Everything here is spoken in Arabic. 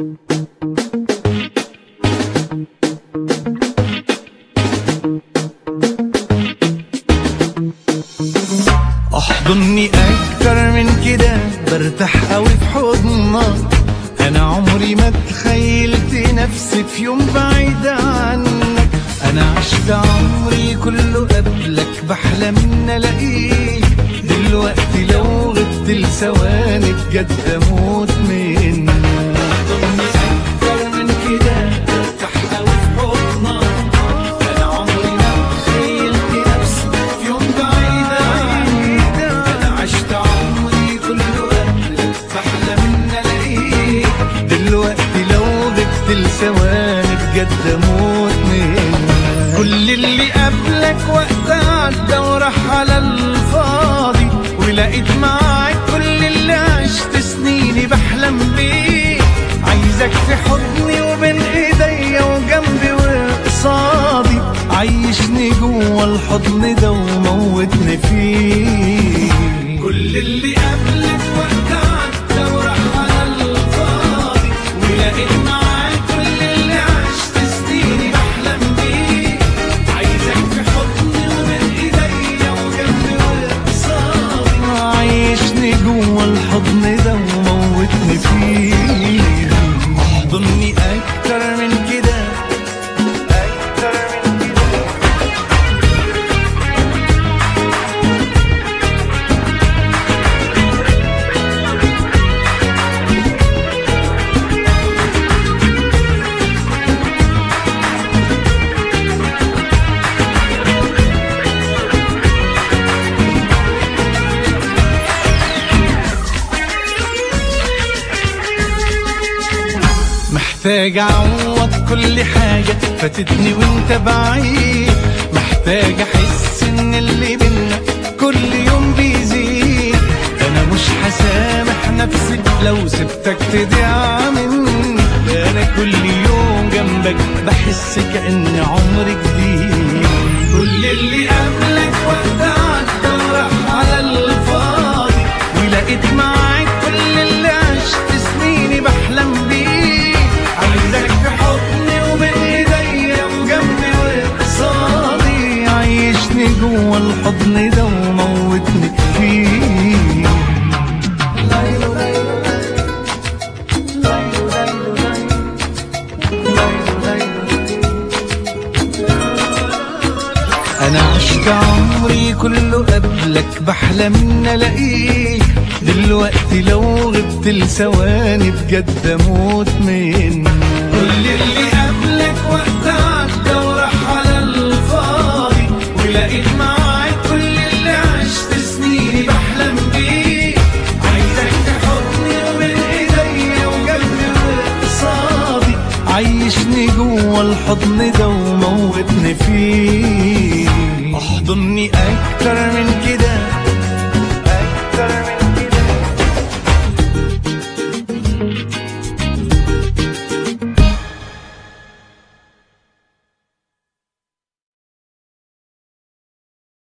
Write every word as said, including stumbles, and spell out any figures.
احضني اكتر من كده برتاح قوي في حضنك. انا عمري ما تخيلت نفسي في يوم بعيد عنك. انا عشت عمري كله قبلك بحلم ان الاقيك. دلوقتي لو غبت لثواني بجد اموت منك. احضني اكتر من كده برتاح قوي في حضنك. انا عمري ما تخيلت نفسي في يوم بعيد عنك. انا عشت عمري كله قبلك بحلم ان الاقيك. دلوقتي لو غبت لثواني بجد اموت منك. كل اللي قبلك وقت عدى وراح على الفاضي، ولقيت معاك كل اللي عشت سنيني بحلم بيه. عايزك في حضني وبين ايديا وجنبي وقصادي. عيشني جوا الحضن ده وموتني فيه. كل اللي قبلك وقت عدى وراح على الفاضي، ولقيت معاك كل اللي عشت سنيني بحلم بيه. عايزك في حضني وبين ايديا وجنبي وقصادي. عيشني جوا الحضن ده وموتني فيه. احضني اكتر من كده اكتر من كده. محتاج اعوض كل حاجة فاتتني وانت بعيد. محتاج احس ان اللي بينا كل يوم بيزيد. انا مش هسامح نفسي لو سبتك تضيع مني. انا كل يوم جنبك بحس كأن عمري جديد. كل اللي قبلك وقت عدى وراح على الفاضي، ولقيت معاك كل اللي عشت سنيني بحلم بيه. عايزك في حضني وبين ايديا وجنبي وقصادي. عيشني جوا الحضن ده وموتني فيه. انا عشت عمري كله قبلك بحلم ان الاقيك. دلوقتي لو غبت لثواني بجد اموت منك. كل اللي قبلك وقت عدى وراح على الفاضي، ولقيت معاك كل اللي عشت سنيني بحلم بيه. عايزك في حضني وبين ايديا وجنبي وقصادي. عيشني جوا الحضن ده وموتني فيه.